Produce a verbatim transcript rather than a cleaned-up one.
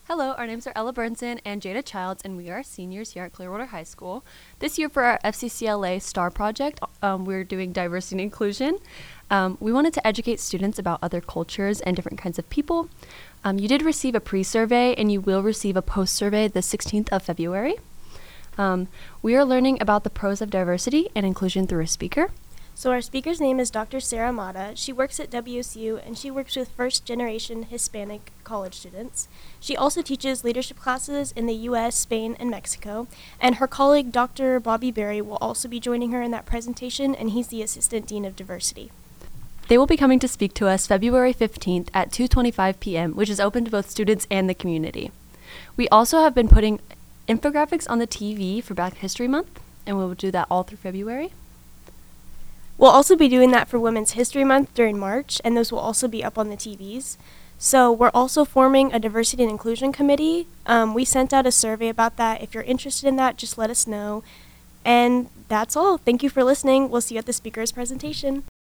Hello, our names are Ella Burnson and Jada Childs, and we are seniors here at Clearwater High School. This year for our F C C L A STAR project, um, we're doing diversity and inclusion. Um, we wanted to educate students about other cultures and different kinds of people. Um, you did receive a pre-survey, and you will receive a post-survey the sixteenth of February. Um, we are learning about the pros of diversity and inclusion through a speaker. So our speaker's name is Doctor Sarah Mata. She works at W S U and she works with first-generation Hispanic college students. She also teaches leadership classes in the U S, Spain, and Mexico. And her colleague, Doctor Bobby Berry, will also be joining her in that presentation, and he's the Assistant Dean of Diversity. They will be coming to speak to us February fifteenth at two twenty-five p.m., which is open to both students and the community. We also have been putting infographics on the T V for Black History Month, and we will do that all through February. We'll also be doing that for Women's History Month during March, and those will also be up on the T Vs. So we're also forming a diversity and inclusion committee. Um, we sent out a survey about that. If you're interested in that, just let us know. And that's all. Thank you for listening. We'll see you at the speaker's presentation.